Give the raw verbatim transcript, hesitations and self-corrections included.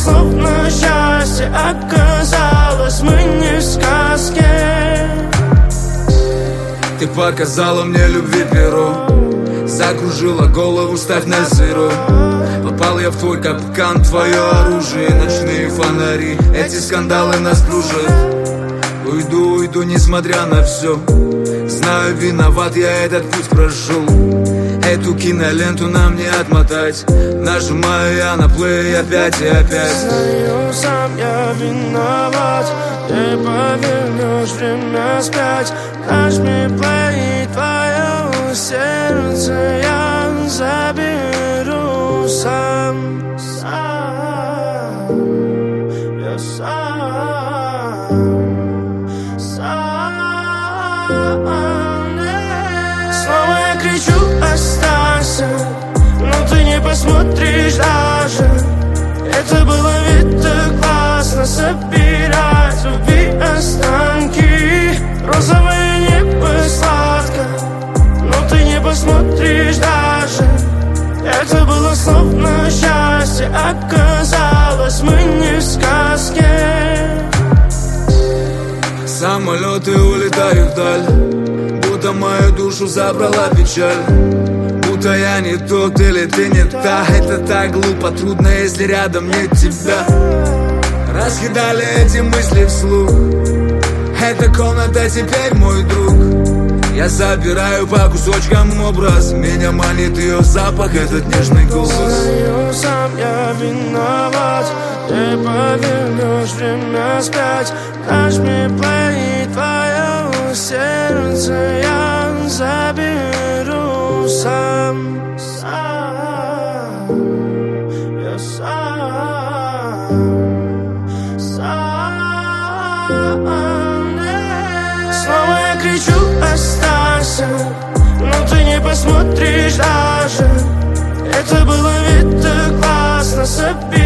словно счастье оказалось, мы не в сказке. Ты показала мне любви перо, закружила голову, ставь на зеро. Попал я в твой капкан, твое оружие, ночные фонари, эти скандалы нас кружат. Уйду, уйду, несмотря на все. Знаю, виноват, я этот путь прошел. Эту киноленту нам не отмотать. Нажимаю я на плей опять и опять. Знаю, сам я виноват. Ты повернешь время вспять. Нажми плей, твое сердце я заберу сам. Сам, я сам, сам. Снова я кричу, останься, но ты не посмотришь даже. Это было ведь так классно, собирать любви останки. Розовое небо сладко, но ты не посмотришь даже. Это было словно счастье оказалось, мы не в сказке. Самолеты улетают вдаль, будто мою душу забрала печаль. Будто я не тот или ты не та. Это так глупо, трудно, если рядом нет тебя. Раскидали эти мысли вслух. Эта комната теперь мой друг. Я забираю по кусочкам образ. Меня манит ее запах, этот нежный голос. Знаю, сам я виноват. Ты повернешь время вспять. Нажми плей, твое сердце я заберу сам. Сам, я сам, сам. Снова я кричу, останься, но ты не посмотришь даже. Это было ведь так классно, собирать